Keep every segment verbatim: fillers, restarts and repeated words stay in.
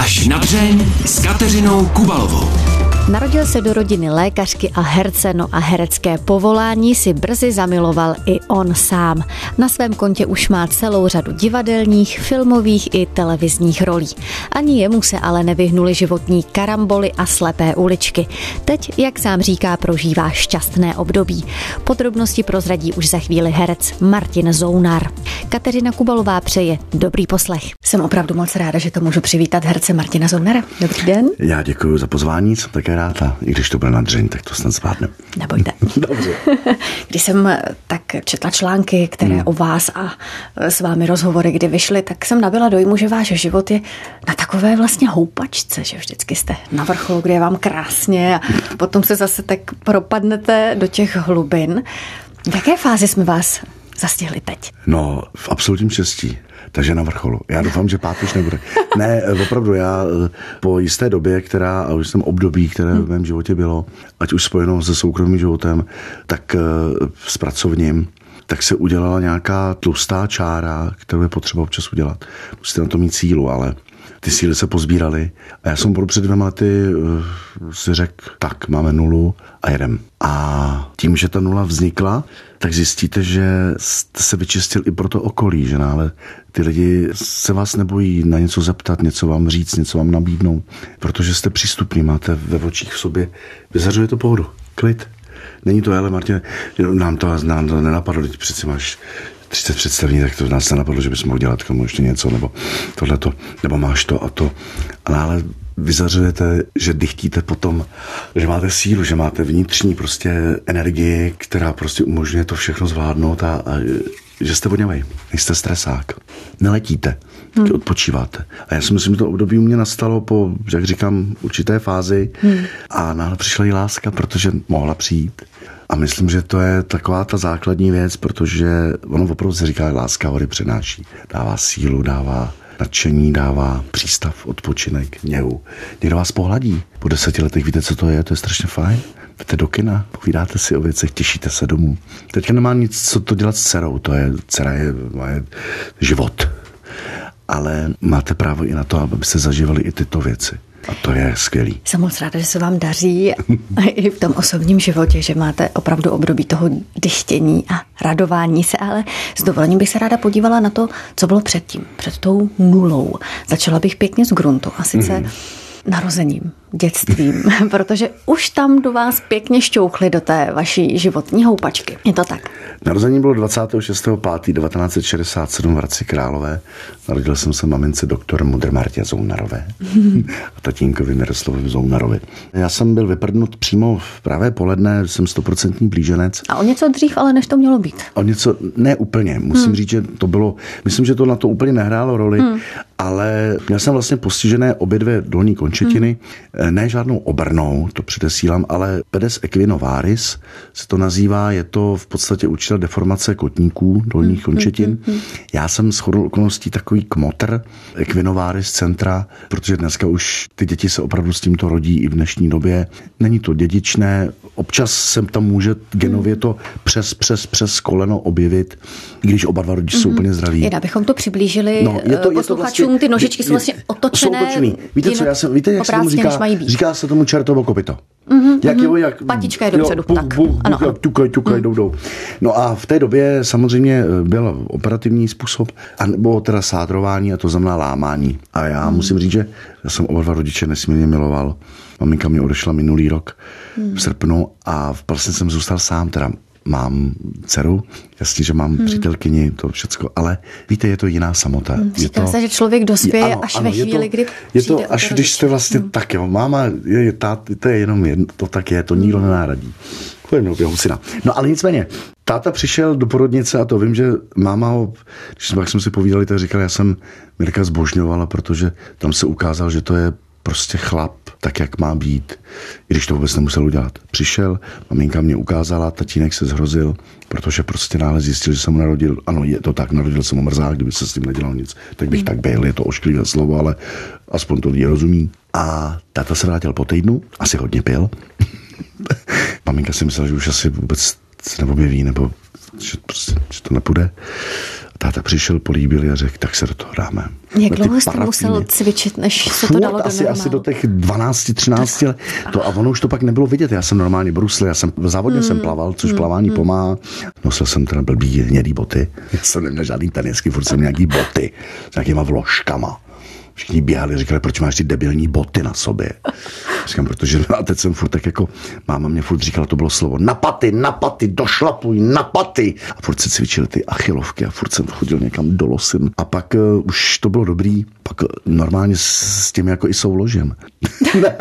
Až na dřeň s Kateřinou Kubalovou. Narodil se do rodiny lékařky a herce, no a herecké povolání si brzy zamiloval i on sám. Na svém kontě už má celou řadu divadelních, filmových i televizních rolí. Ani jemu se ale nevyhnuly životní karamboly a slepé uličky. Teď, jak sám říká, prožívá šťastné období. Podrobnosti prozradí už za chvíli herec Martin Zounar. Kateřina Kubalová přeje dobrý poslech. Jsem opravdu moc ráda, že to můžu přivítat herce Martina Zounara. Dobrý den. Já děkuji za pozvání, jsem také rád a i když to bude na dřeň, tak to snad zvládne. Nebojte. Dobře. Když jsem tak četla články, které hmm. o vás a s vámi rozhovory, kdy vyšly, tak jsem nabyla dojmu, že váš život je na takové vlastně houpačce, že vždycky jste na vrcholu, kde je vám krásně a potom se zase tak propadnete do těch hlubin. V jaké fázi jsme vás zastihli teď? No, v absolutním štěstí. Takže na vrcholu. Já doufám, že pát už nebude. Ne, opravdu, já po jisté době, která, a už jsem období, které v mém životě bylo, ať už spojeno se soukromým životem, tak s pracovním, tak se udělala nějaká tlustá čára, kterou je potřeba občas udělat. Musíte na to mít sílu, ale ty síly se pozbíraly. A já jsem před dvěma lety si řekl, tak máme nulu a jedem. A tím, že ta nula vznikla, tak zjistíte, že jste se vyčistil i pro to okolí, že náhle ty lidi se vás nebojí na něco zeptat, něco vám říct, něco vám nabídnou, protože jste přístupní, máte ve očích v sobě, vyzařuje to pohodu, klid. Není to, ale Martin, nám to, nám to nenapadlo, teď přeci máš třicet představení, tak to nás nenapadlo, že bys mohl dělat komu ještě něco, nebo tohleto, nebo máš to a to. Ale vyzařujete, že dychtíte potom, že máte sílu, že máte vnitřní prostě energii, která prostě umožňuje to všechno zvládnout a, a že jste vodňavej, nejste stresák. Neletíte, hmm. odpočíváte. A já si myslím, že to období u mě nastalo po, jak říkám, určité fázi hmm. a náhle přišla i láska, protože mohla přijít. A myslím, že to je taková ta základní věc, protože ono opravdu se říká, láska hory přenáší. Dává sílu, dává nadšení, dává přístav, odpočinek, něhu. Někdo vás pohladí. Po deseti letech víte, co to je, to je strašně fajn. Jdete do kina, povídáte si o věcech, těšíte se domů. Teďka nemá nic, co to dělat s dcerou, to je, dcera je, je život. Ale máte právo i na to, aby se zažívali i tyto věci. A to je skvělý. Jsem moc ráda, že se vám daří i v tom osobním životě, že máte opravdu období toho dychtění a radování se, ale s dovolením bych se ráda podívala na to, co bylo předtím, před tou nulou. Začala bych pěkně z gruntu a sice mm. narozením, dětstvím, protože už tam do vás pěkně šťouchli do té vaší životní houpačky. Je to tak? Narození bylo dvacátého šestého pátého devatenáct set šedesát sedm v Hradci Králové. Narodil jsem se mamince doktor Mudr Martě Zounarové a tatínkovi Miroslavovi Zounarovi. Já jsem byl vyprdnut přímo v pravé poledne, jsem stoprocentní blíženec. A o něco dřív, ale než to mělo být. O něco, ne úplně, musím hmm. říct, že to bylo, myslím, že to na to úplně nehrálo roli, hmm. ale měl jsem vlastně postižené obě dvě dolní končetiny, hmm. ne žádnou obrnou, to předesílám, ale pedes equinovaris se to nazývá, je to v podstatě určitá deformace kotníků, dolních hmm. končetin. Hmm. Já jsem shodou okolností takový kmotr equinovaris centra, protože dneska už ty děti se opravdu s tímto rodí i v dnešní době. Není to dědičné, občas se tam může genově to přes, přes, přes koleno objevit, i když oba dva rodiče mm-hmm. jsou úplně zdraví. Jen abychom to přiblížili no, je to, posluchačům, vlastně, ty nožičky je, jsou vlastně otočené. Jsou otočený. Víte co, já jsem, víte, jak se tomu říká? Říká se tomu čertovo kopyto. Mm-hmm, jak jo, jak, patička je dopředu, jo, tak. Bu, bu, ano. Tukaj, tukaj, mm. jdou, jdou. No a v té době samozřejmě byl operativní způsob, a nebo teda sádrování, a to znamená lámání. A já mm. musím říct, že já jsem oba dva rodiče nesmírně miloval. Maminka mě odešla minulý rok mm. v srpnu a vlastně jsem zůstal sám, teda mám dceru, jasně, že mám hmm. přítelkyni, to všecko, ale víte, je to jiná samota. Hmm, říká se, že člověk dospěje ano, až ano, ve chvíli, to, kdy je to až když jste vlastně hmm. tak, jo, máma, je, je, tát, to je jenom jedno, to tak je, to nikdo nenáradí. No ale nicméně, táta přišel do porodnice a to vím, že máma ho, když jsme, jak jsme si povídali, tak říkal, já jsem Mirka zbožňovala, protože tam se ukázal, že to je prostě chlap, tak jak má být, i když to vůbec nemusel udělat. Přišel, maminka mě ukázala, tatínek se zhrozil, protože prostě náhle zjistil, že jsem mu narodil, ano, je to tak, narodil jsem mu mrzák, kdyby se s tím nedělal nic, tak bych mm. tak byl, je to ošklivé slovo, ale aspoň to lidi rozumí. A táta se vrátil po týdnu, asi hodně pil. Maminka si myslela, že už asi vůbec se neobjeví, nebo že, prostě, že to nepůjde. táta přišel, políbil a řekl, tak se do toho dáme. Jak dlouho jste musel cvičit, než se to dalo do asi, asi do těch dvanáct třináct let. To, a ono už to pak nebylo vidět. Já jsem normálně brusl, já jsem závodně mm. jsem plaval, což mm. plavání mm. pomáhá. Nosil jsem teda blbý hnědý boty. Já jsem neměl žádný tenisky, furt jsem nějaký boty s nějakýma vložkama. Všichni běhali, říkali, proč máš ty debilní boty na sobě. Říkám, protože a teď jsem furt tak jako, máma mě furt říkala, to bylo slovo, na paty, na paty, došlapuj, na paty. A furt se cvičily ty achilovky a furt jsem chodil někam do losin. A pak uh, už to bylo dobrý, pak uh, normálně s, s tím jako i souložem. ne,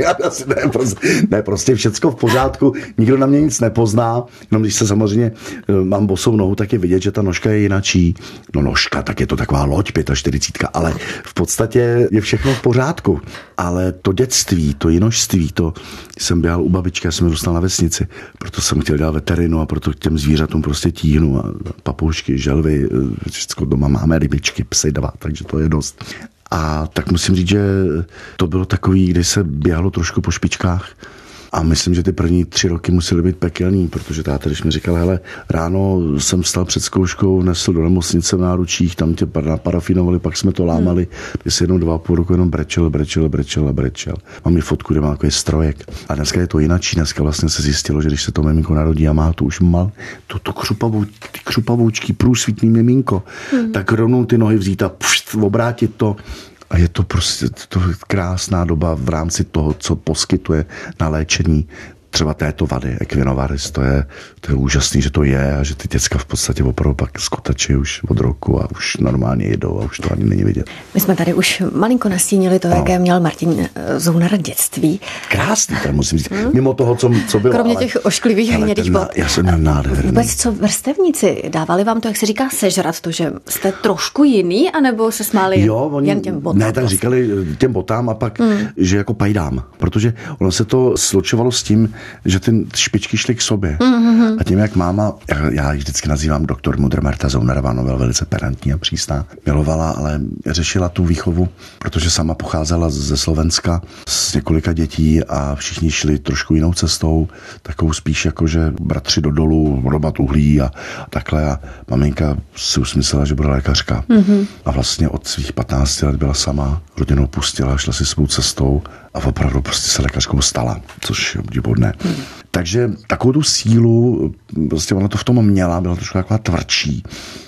ne, prostě, ne, prostě všecko v pořádku, nikdo na mě nic nepozná, jenom když se samozřejmě uh, mám bosou nohu, tak je vidět, že ta nožka je jinačí. No nožka, tak je to taková loď, čtyřicet pět, ale v podstatě je všechno v pořádku. Ale to dětství, to jinožství, to jsem běhal u babičky, já jsem zůstal na vesnici, proto jsem chtěl dělat veterinu a proto k těm zvířatům prostě tíhnu a papoušky, želvy, všechno doma máme, rybičky, psy dva, takže to je dost. A tak musím říct, že to bylo takový, kdy se běhalo trošku po špičkách. A myslím, že ty první tři roky musely být pekelný, protože táta, když mi říkal, hele, ráno jsem vstal před zkouškou, nesl do nemocnice v náručích, tam tě parafinovali, pak jsme to lámali, ty si jenom dva a půl roku jenom brečel, brečel, brečel a brečel. Mám mi fotku, kde má takový strojek. A dneska je to jinačí, dneska vlastně se zjistilo, že když se to miminko narodí a má to už mal, to, to křupavou, ty křupavoučky, průsvitný miminko, hmm. tak rovnou ty nohy vzít a pšt, obrátit to. A je to prostě to krásná doba v rámci toho, co poskytuje na léčení třeba této vady, equinovaris, to je, to je úžasný, že to je a že ty děcka v podstatě opravdu pak skotačí už od roku a už normálně jedou a už to ani není vidět. My jsme tady už malinko nastínili to, no. jaké měl Martin Zounara dětství. Krásný, to musím říct. Hmm? Mimo toho, co, co bylo. Kromě ale, těch ošklivých hnědých bot. Já jsem měl nádherný. Vůbec co vrstevníci, dávali vám to, jak se říká, sežrat, to, že jste trošku jiný, anebo se smáli jo, oni, jen těm botám? Ne, tak říkali těm botám a pak, hmm. že jako pajdám, protože ono se to slučovalo s tím, že ty špičky šly k sobě. Mm-hmm. A tím, jak máma, já, já ji vždycky nazývám doktor Mudr Marta Zounarová, byla velice pedantní a přísná, milovala, ale řešila tu výchovu, protože sama pocházela ze Slovenska s několika dětí a všichni šli trošku jinou cestou, takovou spíš jako, že bratři do dolu, robat uhlí a, a takhle. A maminka si usmyslela, že bude lékařka. Mm-hmm. A vlastně od svých patnácti let byla sama, rodinu pustila, šla si svou cestou a opravdu prostě se lékařkou stala, což je obdivuhodné. Hmm. Takže takovou tu sílu, prostě ona to v tom měla, byla trošku taková tvrdší.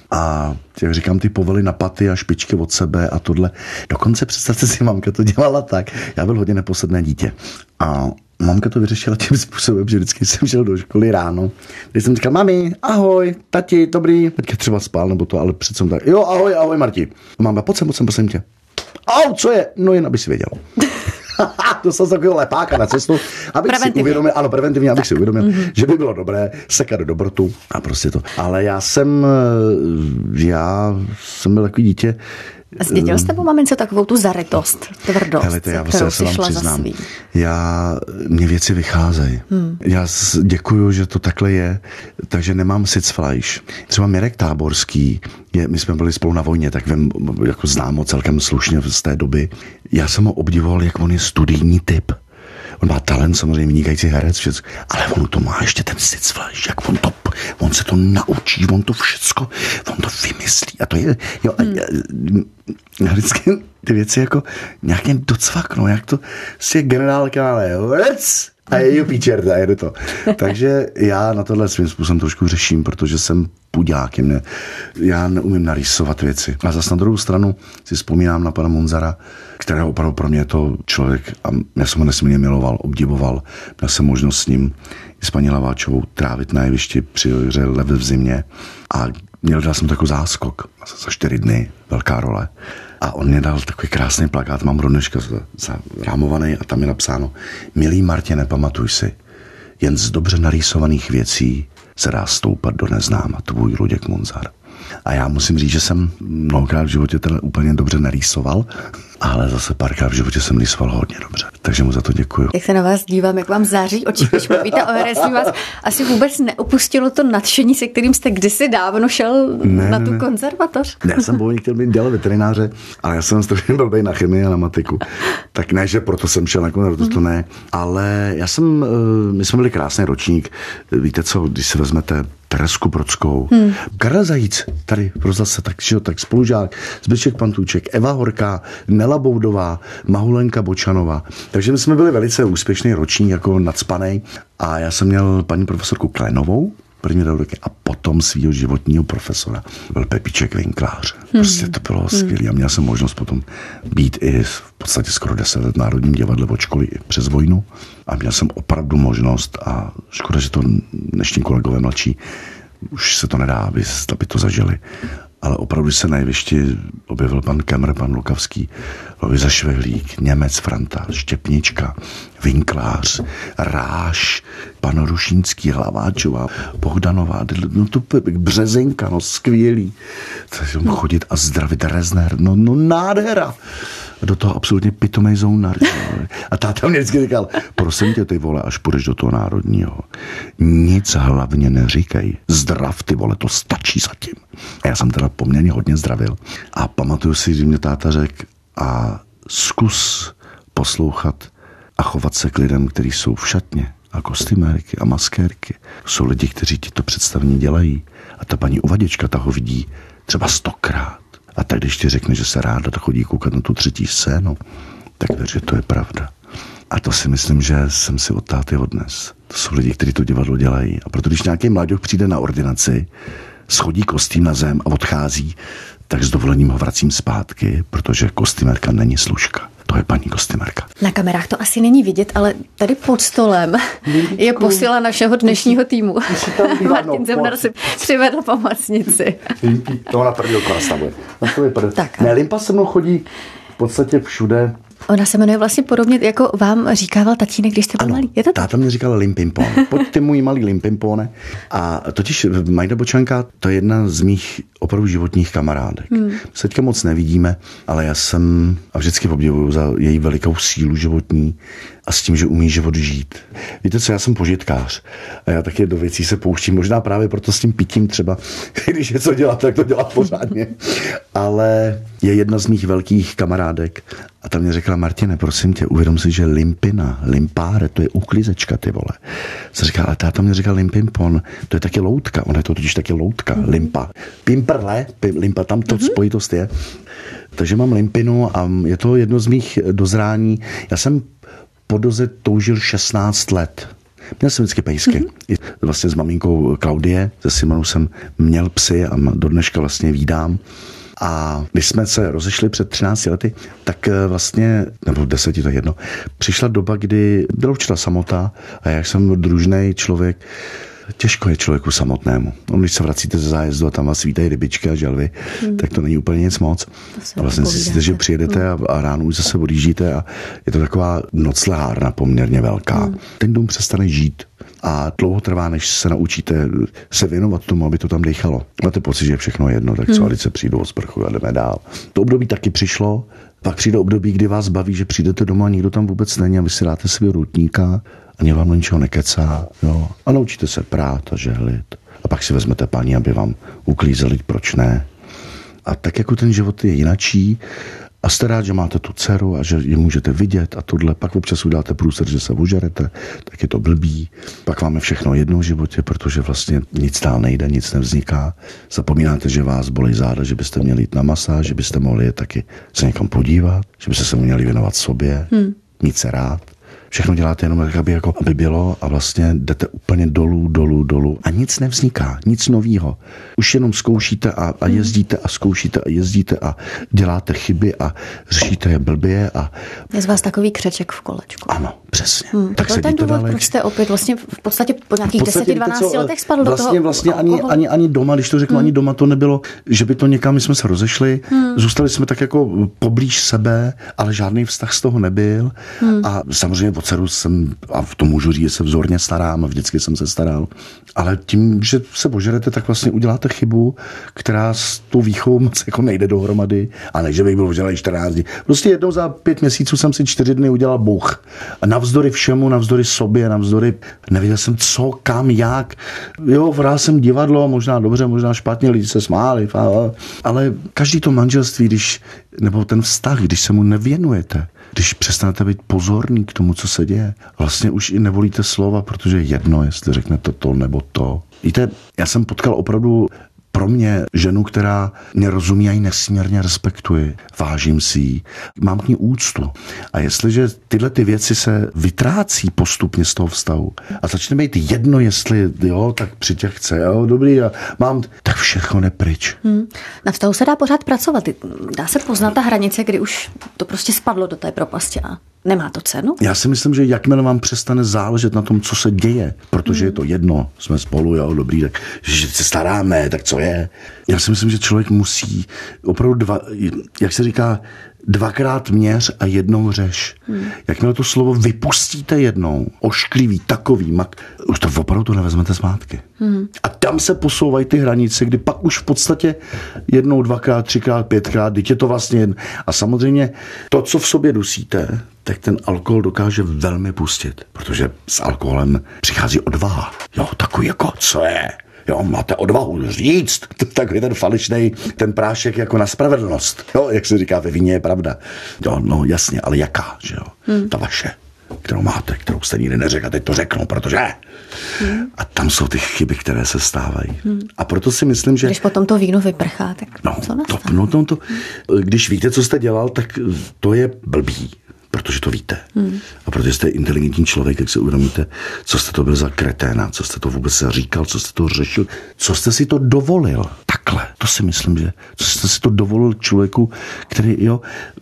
A jak říkám, ty povely na paty a špičky od sebe a tohle. Dokonce představte si, mamka to dělala tak. Já byl hodně neposedné dítě. A mamka to vyřešila tím způsobem, že vždycky jsem šel do školy ráno. Když jsem říkal, mami, ahoj, tati, dobrý. Teďka třeba spál nebo to, ale přece tak, jo, ahoj, ahoj, Marti. Máma, pojď sem, pojď sem, prosím tě. Au, co je? No jen, aby si věděl. To jsem takového lepáka na cestu, abych si uvědomil, ano, preventivně, abych tak. si uvědomil, mm-hmm. že by bylo dobré sekat do dobrotu a prostě to. Ale já jsem, já jsem byl takový dítě. A zdědil jste po mamince takovou tu zarytost, tvrdost, Helejte, já kterou si šla za svým? Já, mě věci vycházejí. Hmm. Já děkuju, že to takhle je, takže nemám sitzfleisch. Třeba Mirek Táborský, je, my jsme byli spolu na vojně, tak vím, jako znám ho celkem slušně z té doby. Já jsem ho obdivoval, jak on je studijní typ. On má talent, samozřejmě vynikající herec, všecko, ale on to má ještě ten sitzfleisch, jak on to, on se to naučí, on to všecko, on to vymyslí a to je, jo, hmm. a, a vždycky ty věci jako nějakým docvaknou, jak to si generálka, ale vec, a je ju píčer, a jedu to. Takže já na tohle svým způsobem trošku řeším, protože jsem pudák, mě, já neumím narýsovat věci. A zase na druhou stranu si vzpomínám na pana Munzara, kterého opravdu pro mě je to člověk, a já jsem ho nesmírně miloval, obdivoval. Měl jsem možnost s ním i s paní Laváčovou trávit na jevišti při hře Lev v zimě a měl dal jsem takový záskok za čtyři dny, velká role. A on mě dal takový krásný plakát, mám do dneška zarámovaný a tam je napsáno: Milý Martine, pamatuj si, jen z dobře narýsovaných věcí se dá stoupat do neznáma, tvůj Luděk Munzar. A já musím říct, že jsem mnohokrát v životě ten úplně dobře narýsoval. ale zase párkrát v životě jsem lísval hodně dobře. Takže mu za to děkuju. Jak se na vás dívám, jak vám září oči, když mluvíte o herectví, vás asi vůbec neopustilo to nadšení, se kterým jste kdysi dávno šel ne, na tu ne. konzervatoř. Ne, já jsem původně chtěl být dělat veterináře, ale já jsem strašně blbej na chemii a na matiku. Tak ne, že proto jsem šel na konzervatoř, to ne. Ale já jsem, my jsme byli krásný ročník. Víte co, když si vezmete Teresku Brodskou, hmm. Karel Zajíc, tady zase tak, tak spolužák, Zbyšek Pantůček, Eva Horká, Nela Boudová, Mahulenka Bočanová. Takže my jsme byli velice úspěšný ročník, jako nadspanej. A já jsem měl paní profesorku Klenovou, první roky, a potom svýho životního profesora byl Pepíček Vinklář. Prostě to bylo hmm. skvělé. A měl jsem možnost potom být i v podstatě skoro deset let v Národním divadle od školy i přes vojnu. A měl jsem opravdu možnost, a škoda, že to dnešní kolegové mladší, už se to nedá, aby, aby to zažili. Ale opravdu se na jevišti objevil pan Kemr, pan Lukavský, Loviza Švehlík, Němec, Franta, Štěpnička, Vinklář, Ráš, pan Rušínský, Hlaváčová, Bohdanová, no to Březinka, no skvělý. Takže no. chodit a zdravit Rezner, no, no nádhera. A do toho absolutně pitomej zounar. A táta mě vždycky říkal, prosím tě, ty vole, až půjdeš do toho národního, nic hlavně neříkej. Zdrav, ty vole, to stačí zatím. A já jsem teda poměrně hodně zdravil. A pamatuju si, že mě táta řekl, a zkus poslouchat a chovat se k lidem, kteří jsou v šatně a kostymérky a maskérky. Jsou lidi, kteří ti to představení dělají. A ta paní uvaděčka, ta ho vidí třeba stokrát. A tak když ti řekne, že se ráda chodí koukat na tu třetí scénu, tak věř, že to je pravda. A to si myslím, že jsem si od táty odnes. To jsou lidi, kteří to divadlo dělají. A proto, když nějaký mláďok přijde na ordinaci, schodí kostým na zem a odchází, tak s dovolením ho vracím zpátky, protože kostymérka není služka. To je paní kostymérka. Na kamerách to asi není vidět, ale tady pod stolem Lidku. je posila našeho dnešního týmu. Martin Zemnar si přivedl pomocnici. To na prvního klasa bude. Ne, Limpa se mnou chodí v podstatě všude. Ona se jmenuje vlastně podobně, jako vám říkával tatínek, když jste byl malý. Je to tak? Táta mě říkal Limpimpon. Pojď ty můj malý Limpimpone. A totiž Majda Bočanka, to je jedna z mých opravdu životních kamarádek. Hmm. Se teďka moc nevidíme, ale já jsem a vždycky obdivuju za její velikou sílu životní a s tím, že umí život žít. Víte co, já jsem požitkář a já taky do věcí se pouštím, možná právě proto s tím pitím třeba, když je co dělat, tak to dělat pořádně. Ale je jedna z mých velkých kamarádek a ta mě řekla, Martine, prosím tě, uvědom si, že limpina, limpáre, to je uklizečka, ty vole. Jsem říkal, ale táta mě říkal limpimpon, to je taky loutka, ona je to totiž taky loutka, mm-hmm. limpa. Pimperle, limpa, tam to mm-hmm. spojitost je. Takže mám limpinu a je to jedno z mých dozrání. Já jsem po doze toužil šestnáct let. Měl jsem vždycky pejsky. Mm-hmm. Vlastně s maminkou Klaudie, se Simonou jsem měl psy a do dneška vlastně vídám. A když jsme se rozešli před třinácti lety, tak vlastně, nebo deseti, to je jedno, přišla doba, kdy byla určitá samota a já jsem družnej člověk, těžko je člověku samotnému. No, když se vracíte ze zájezdu a tam vás vítají rybičky a želvy, hmm. tak to není úplně nic moc. A vlastně si myslíte, že přijedete a, a ráno už zase odjíždíte a je to taková noclehárna poměrně velká. Hmm. Ten dům přestane žít a dlouho trvá, než se naučíte se věnovat tomu, aby to tam dechalo. Máte pocit, že je všechno jedno, tak co, hmm. se přijdu o sprchu a jdeme dál. To období taky přišlo, pak přijde období, kdy vás baví, že přijdete doma a nikdo tam vůbec není a vy si dáte svého routníka, ani vám ničeho nekecá, jo. A naučíte se prát a žehlit. A pak si vezmete paní, aby vám uklízeli, proč ne. A tak jako ten život je jinačí a jste rád, že máte tu dceru a že ji můžete vidět a tohle, pak občas uděláte průser, že se ožerete, tak je to blbý. Pak máme všechno jedno v životě, protože vlastně nic dál nejde, nic nevzniká. Zapomínáte, že vás bolí záda, že byste měli jít na masáž, že byste mohli jít taky se někam podívat, že byste se měli věnovat sobě, hmm. mít se rád. Všechno děláte jenom tak, aby, jako, aby bylo a vlastně jdete úplně dolů, dolů, dolů a nic nevzniká, nic novýho. Už jenom zkoušíte a, a jezdíte a zkoušíte a jezdíte a děláte chyby a řešíte je blbě. A... Je z vás takový křeček v kolečku. Ano, přesně. Hmm, tak to je ten důvod, dále... proč jste opět vlastně v podstatě po nějakých deseti dvanácti letech spadl vlastně, do toho Vlastně ani, ani, ani doma, když to řeknu, hmm. ani doma to nebylo, že by to někam, my jsme se rozešli, hmm. zůstali jsme tak jako poblíž sebe, ale žádný vztah z toho nebyl hmm. a samozřejmě dceru jsem, a v tom můžu říct, že se vzorně starám a vždycky jsem se staral. Ale tím, že se požerete, tak vlastně uděláte chybu, která s tou výchovou moc jako nejde dohromady. A ne, že bych byl ožralý čtrnáct dní. Prostě jednou za pět měsíců jsem si čtyři dny udělal bůh. A navzdory všemu, navzdory sobě, navzdory, nevěděl jsem co, kam, jak. Jo, hrál jsem divadlo, možná dobře, možná špatně, lidi se smáli, ale každý to manželství, když, nebo ten vztah, když se mu nevěnujete, když přestanete být pozorný k tomu, co se děje, vlastně už i nevolíte slova, protože je jedno, jestli řeknete to nebo to. Víte, já jsem potkal opravdu pro mě ženu, která mě rozumí a ji nesmírně respektuji. Vážím si ji. Mám k ní úctu. A jestliže tyhle ty věci se vytrácí postupně z toho vztahu a začne být jedno, jestli jo, tak při těch chce, jo, dobrý, a mám, tak všechno jde pryč. Hmm. Na vztahu se dá pořád pracovat. Dá se poznat ta hranice, kdy už to prostě spadlo do té propasti a nemá to cenu? Já si myslím, že jakmile vám přestane záležet na tom, co se děje, protože hmm. je to jedno, jsme spolu, jo, dobrý, tak že se staráme, tak co je. Já si myslím, že člověk musí opravdu dva, jak se říká, dvakrát měř a jednou řeš. Hmm. Jakmile to slovo vypustíte jednou, ošklivý, takový, mak, už to opravdu to nevezmete zpátky. Hmm. A tam se posouvají ty hranice, kdy pak už v podstatě jednou, dvakrát, třikrát, pětkrát, teď je to vlastně jedno. A samozřejmě to, co v sobě dusíte, tak ten alkohol dokáže velmi pustit, protože s alkoholem přichází odvaha. Jo, takový jako, co je? Jo, máte odvahu říct. Takový ten falešnej, ten prášek jako na spravedlnost. Jo, jak se říká, ve víně je pravda. Jo, no jasně, ale jaká, že jo? Hmm. Ta vaše, kterou máte, kterou jste nikdy neřekl, a teď to řeknu, protože... Hmm. A tam jsou ty chyby, které se stávají. Hmm. A proto si myslím, že... Když potom to víno vyprchá, tak no, co nastane? To, no, to, to, když víte, co jste dělal, tak to je blbý. Protože to víte. Hmm. A protože jste inteligentní člověk, jak si uvědomíte, co jste to byl za kreténa, co jste to vůbec říkal, co jste to řešil, co jste si to dovolil. Takhle. To si myslím, že co jste si to dovolil člověku, který, jo,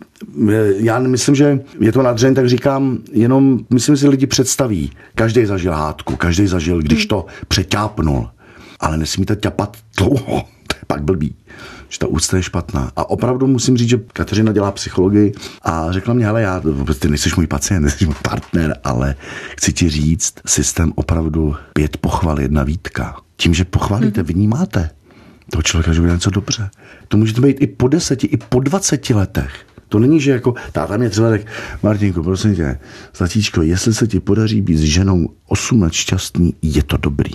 já myslím, že je to nadřeň, tak říkám, jenom, myslím si, lidi představí. Každý zažil hádku, každý zažil, když to přeťápnul. Ale nesmíte ťapat dlouho. To je pak blbý. Že ta úcta je špatná. A opravdu musím říct, že Kateřina dělá psychologii a řekla mě, hele, já, ty nejseš můj pacient, nejseš můj partner, ale chci ti říct, systém opravdu pět pochval, jedna výtka. Tím, že pochválíte, vnímáte toho člověka, že bude něco dobře. To můžete být i po deseti, i po dvaceti letech. To není, že jako, táta mě třeba tak, Martinku, prosím tě, zlatíčko, jestli se ti podaří být s ženou osm let šťastný, je to dobrý.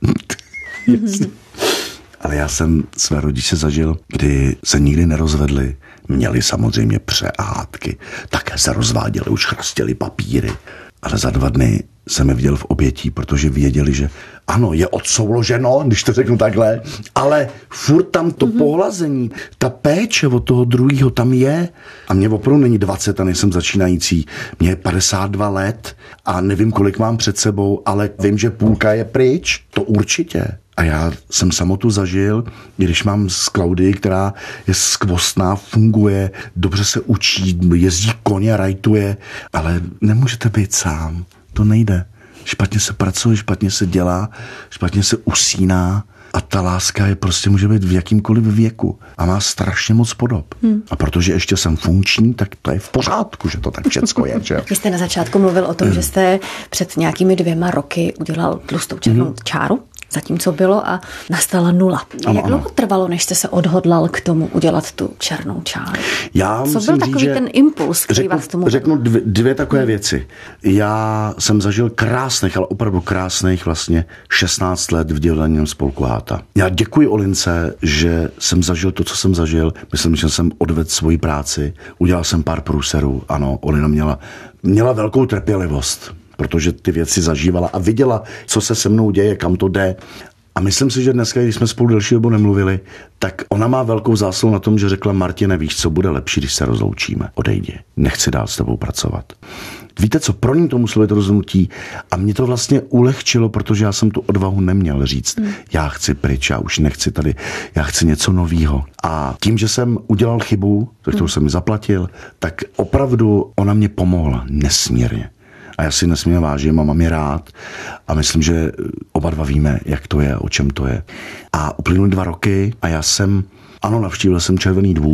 Ale já jsem své rodiče zažil, kdy se nikdy nerozvedli, měli samozřejmě přehádky, také se rozváděli, už chrastěli papíry. Ale za dva dny jsem je viděl v obětí, protože věděli, že ano, je odsouloženo, když to řeknu takhle, ale furt tam to mm-hmm. pohlazení, ta péče od toho druhého tam je. A mě opravdu není dvacet a nejsem začínající. Mě je padesát dva let a nevím, kolik mám před sebou, ale vím, že půlka je pryč. To určitě. A já jsem samotu zažil, když mám s Klaudii, která je skvostná, funguje, dobře se učí, jezdí koně, rajtuje, ale nemůžete být sám. To nejde. Špatně se pracuje, špatně se dělá, špatně se usíná a ta láska je prostě může být v jakýmkoliv věku a má strašně moc podob. Hmm. A protože ještě jsem funkční, tak to je v pořádku, že to tak všecko je. Že? Vy jste na začátku mluvil o tom, hmm. že jste před nějakými dvěma roky udělal tlustou černou hmm. čáru. Zatímco bylo a nastala nula. Ano, Jak dlouho ano. trvalo, než jste se odhodlal k tomu udělat tu černou čáru? Já Co byl takový říct, ten impuls, který řeknu, vás tomu... Řeknu dvě, dvě takové hmm. věci. Já jsem zažil krásných, ale opravdu krásných vlastně šestnáct let v divadelním spolku Háta. Já děkuji Olince, že jsem zažil to, co jsem zažil. Myslím, že jsem odvedl svoji práci. Udělal jsem pár průserů. Ano, Olina měla, měla velkou trpělivost, protože ty věci zažívala a viděla, co se se mnou děje, kam to jde. A myslím si, že dneska, když jsme spolu delší dobu nemluvili, tak ona má velkou zásluhu na tom, že řekla: Martine, víš, co bude lepší, když se rozloučíme. Odejdi, nechci dál s tebou pracovat. Víte co, pro ní to muselo být rozhodnutí a mě to vlastně ulehčilo, protože já jsem tu odvahu neměl říct. Hmm. Já chci pryč, já už nechci tady, já chci něco novýho. A tím, že jsem udělal chybu, za kterou hmm. jsem mi zaplatil, tak opravdu ona mě pomohla nesmírně. A já si nesmírně vážím a mám je rád a myslím, že oba dva víme, jak to je, o čem to je. A uplynuly dva roky a já jsem, ano, navštívil jsem Červený dvůr,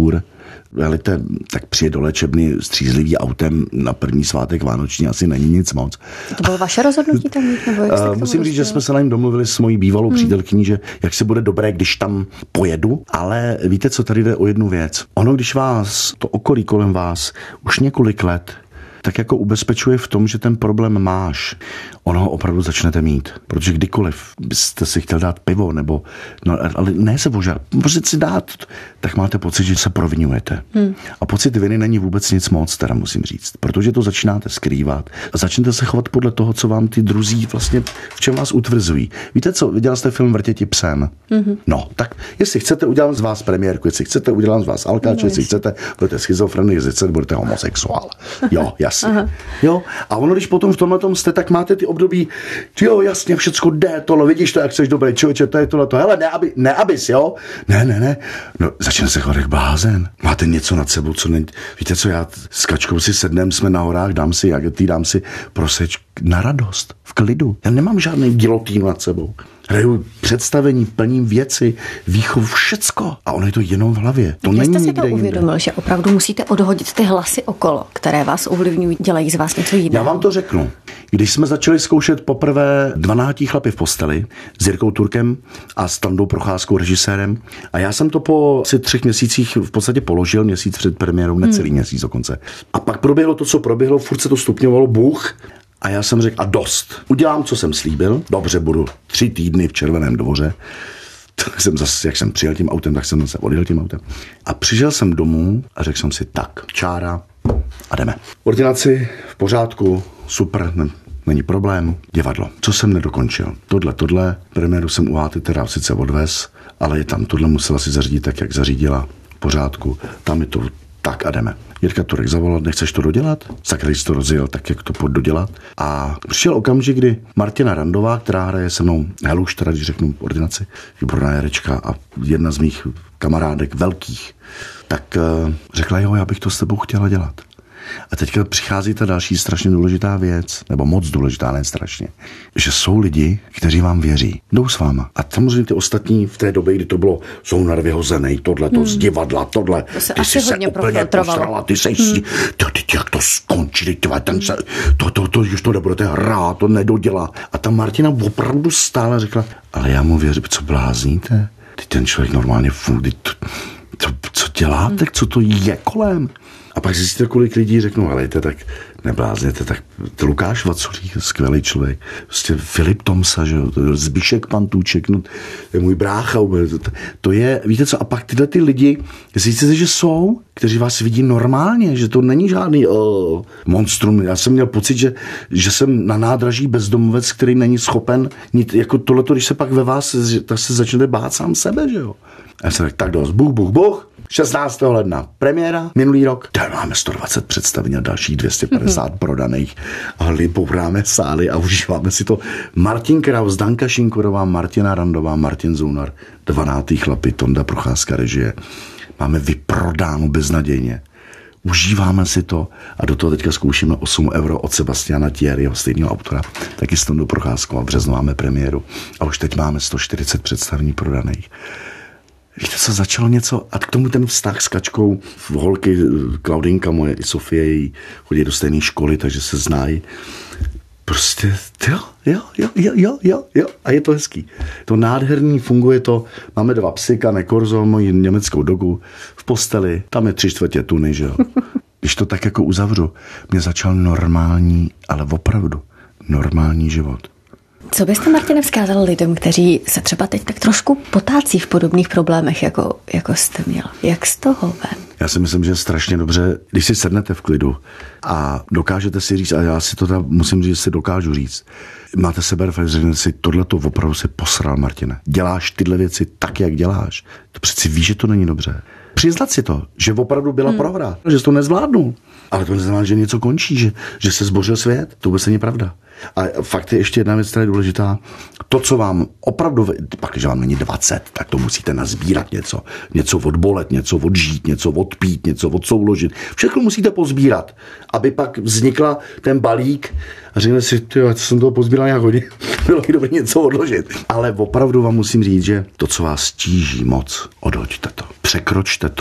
helejte, tak přijet do léčebny střízlivý autem na první svátek vánoční asi není nic moc. To bylo vaše rozhodnutí tam jít, nebo jak jste k tomu Musím říct, že dostali? jsme se na něm domluvili s mojí bývalou hmm. přítelkyní, že jak se bude dobré, když tam pojedu, ale víte, co tady jde o jednu věc. Ono, když vás, to okolí kolem vás, už několik let tak jako ubezpečuje v tom, že ten problém máš, ono ho opravdu začnete mít. Protože kdykoliv byste si chtěl dát pivo, nebo, no, ale ne se požádat, můžete si dát, tak máte pocit, že se provinujete. Hmm. A pocit viny není vůbec nic moc, teda musím říct, protože to začínáte skrývat a začnete se chovat podle toho, co vám ty druzí vlastně, v čem vás utvrzují. Víte co, viděl jste film Vrtěti psem? Hmm. No, tak jestli chcete, udělám z vás premiérku, jestli chcete, udělám z vás alkáče, no, jestli chcete, budete schizofrenik, jestli chcete, budete homosexuál. Jo, jasně. Jo, a ono, když potom v tomhle tom jste, tak máte ty období, jo, jasně, všecko jde, tohle, vidíš to, jak jsi dobrý člověče, to je tohle, to, hele, ne, aby, ne, abys, jo? Ne, ne, ne, no, začne se chovat jak blázen. Máte něco nad sebou, co není, víte co, já s Kačkou si sednem, jsme na horách, dám si jagety, dám si proseč na radost, v klidu. Já nemám žádný gilotín nad sebou. Hraju představení, plním věci, výchov, všecko. A ono je to jenom v hlavě. To Když není jste si nikde to uvědomil, jinde. že opravdu musíte odhodit ty hlasy okolo, které vás ovlivňují, dělají z vás něco jiného? Já vám to řeknu. Když jsme začali zkoušet poprvé dvanáctí chlapy v posteli s Jirkou Turkem a s Tandou Procházkou, režisérem, a já jsem to po asi třech měsících v podstatě položil, měsíc před premiérou, necelý hmm. měsíc dokonce. A pak proběhlo to, co proběhlo, furt se to stupňovalo, bůh. A já jsem řekl, a dost. Udělám, co jsem slíbil. Dobře, budu tři týdny v Červeném Dvoře. Tak jsem zase, jak jsem přijel tím autem, tak jsem zase odjel tím autem. A přišel jsem domů a řekl jsem si, tak, čára a jdeme. Ordinaci v pořádku, super, ne, není problém. Divadlo. Co jsem nedokončil? Tohle, tohle. Premiéru jsem u Háty teda sice odvez, ale je tam, tohle musela si zařídit tak, jak zařídila. V pořádku. Tam je to tak a jdeme. Jirka Turek zavolal, nechceš to dodělat? Sakra, jsi to rozjel, tak jak to pojď dodělat. A přišel okamžik, kdy Martina Randová, která hraje se mnou Heluš, teda když řeknu ordinaci, výborná herečka a jedna z mých kamarádek velkých, tak uh, řekla, jo, já bych to s tebou chtěla dělat. A teďka přichází ta další strašně důležitá věc, nebo moc důležitá, ne strašně, že jsou lidi, kteří vám věří, jdou s váma. A samozřejmě ty ostatní v té době, kdy to bylo Zounar vyhozený, tohle, to hmm. z divadla, tohle, to se ty jsi se úplně postrala, ty jsi hmm. to, ty, jak to skončí, ten se, to, to, to, už to nebudete hrát, to nedodělá. A ta Martina opravdu stála a řekla, ale já mu věřím, co blázníte? Ty ten člověk normálně funguje, to, to, co děláte, hmm. co to je kolem? A pak zjistíte, kolik lidí řeknou, helejte, tak neblázněte, tak Lukáš Vaculík, skvělý člověk, prostě Filip Tomsa, že jo, Zbišek Pantůček, no, je můj brácha, to, to je, víte co, a pak tyhle ty lidi, zjistíte, že jsou, kteří vás vidí normálně, že to není žádný oh, monstrum. Já jsem měl pocit, že, že jsem na nádraží bezdomovec, který není schopen, nic, jako tohleto, když se pak ve vás, tak se začnete bát sám sebe, že jo. A já jsem tak, tak dost, buch, buch, buch. šestnáctého ledna premiéra, minulý rok. Tady máme sto dvacet představení a dalších dvě stě padesát mm-hmm. prodaných. A libouráme sály a užíváme si to. Martin Kraus, Danka Šinkurová, Martina Randová, Martin Zounar, dvanáctý chlapi, Tonda Procházka režie. Máme vyprodáno beznadějně. Užíváme si to a do toho teďka zkoušíme osm euro od Sebastiana Thierryho, stejného autora, taky s Tondou Procházkou a v březnu máme premiéru. A už teď máme sto čtyřicet představení prodaných. Víte, co začalo něco? A k tomu ten vztah s Kačkou, holky, Klaudinka moje i Sofie, její chodí do stejné školy, takže se znají. Prostě, jo, jo, jo, jo, jo, jo, jo, a je to hezký. To nádherný, funguje to, máme dva psy, Kane Korzo, moji německou dogu v posteli, tam je tři čtvrtě tuny, že jo. Když to tak jako uzavřu, mě začal normální, ale opravdu normální život. Co byste, Martine, vzkázal lidem, kteří se třeba teď tak trošku potácí v podobných problémech, jako, jako jste měl? Jak z toho ven? Já si myslím, že je strašně dobře, když si sednete v klidu a dokážete si říct, a já si to tam musím říct, že si dokážu říct, máte sebereflex, řeknete si, tohleto opravdu si posral, Martine. Děláš tyhle věci tak, jak děláš. To přeci víš, že to není dobře. Přiznat si to, že opravdu byla hmm. prohra, že jsi to nezvládnul. Ale to neznamená, že něco končí, že, že se zbořil svět. To vůbec není pravda. A fakt je ještě jedna věc, která je důležitá. To, co vám opravdu, pak, když vám není dvacet, tak to musíte nazbírat něco. Něco odbolet, něco odžít, něco odpít, něco odsouložit. Všechno musíte pozbírat, aby pak vznikla ten balík a řekne si, tyjo, co jsem toho pozbíral nějak hodně, bylo by dobré něco odložit. Ale opravdu vám musím říct, že to, co vás tíží moc, odhoďte to. Překročte to.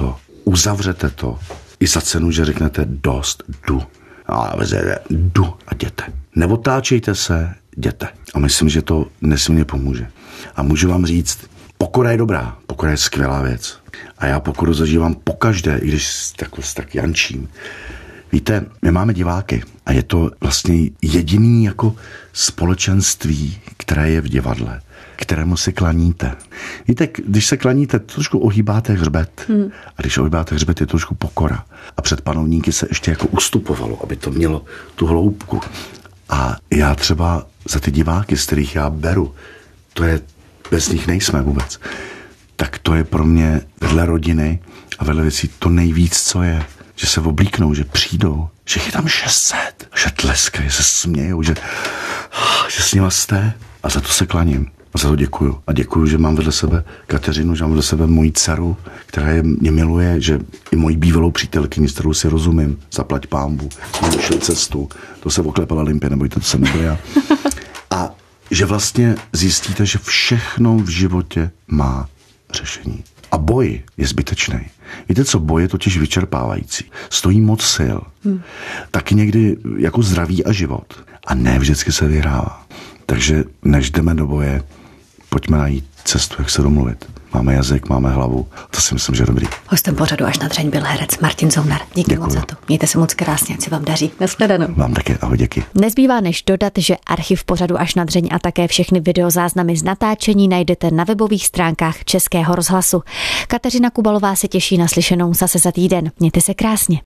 uzavřete to i za cenu, že řeknete dost, jdu. A jdu a jděte. Neotáčejte se, jděte. A myslím, že to nesmírně pomůže. A můžu vám říct, pokora je dobrá, pokora je skvělá věc. A já pokoru zažívám pokaždé, i když tak, tak jančím. Víte, my máme diváky a je to vlastně jediný jako společenství, které je v divadle, kterému se klaníte. Víte, když se klaníte, trošku ohýbáte hřbet. Hmm. A když ohýbáte hřbet, je to trošku pokora. A před panovníky se ještě jako ustupovalo, aby to mělo tu hloubku. A já třeba za ty diváky, z kterých já beru, to je, bez nich nejsme vůbec, tak to je pro mě vedle rodiny a vedle věcí to nejvíc, co je. Že se oblíknou, že přijdou, že je tam šest set, že tleskají, že se smějou, že, že s nima jste. A za to se klaním. A za to děkuju. A děkuju, že mám vedle sebe Kateřinu, že mám vedle sebe moji dceru, která je, mě miluje, že i moji bývalou přítelkyni, s kterou si rozumím, zaplať pánbu, mě šel cestu, to se oklepala Olympia, nebojte, to jsem nebyl já. A že vlastně zjistíte, že všechno v životě má řešení. A boj je zbytečný. Víte co, boj je totiž vyčerpávající. Stojí moc sil. Hmm. Taky někdy jako zdraví a život. A ne vždycky se vyhrává. Takže než jdeme do boje, pojďme najít cestu, jak se domluvit. Máme jazyk, máme hlavu. To si myslím, že je dobrý. Hostem pořadu Až na dřeň byl herec Martin Zoumnar. Díky Děkuju. Moc za to. Mějte se moc krásně, ať se vám daří. Nashledanou. Vám taky, ahoj, děky. Nezbývá než dodat, že archiv pořadu Až na dřeň a také všechny videozáznamy z natáčení najdete na webových stránkách Českého rozhlasu. Kateřina Kubalová se těší na slyšenou zase za týden. Mějte se krásně.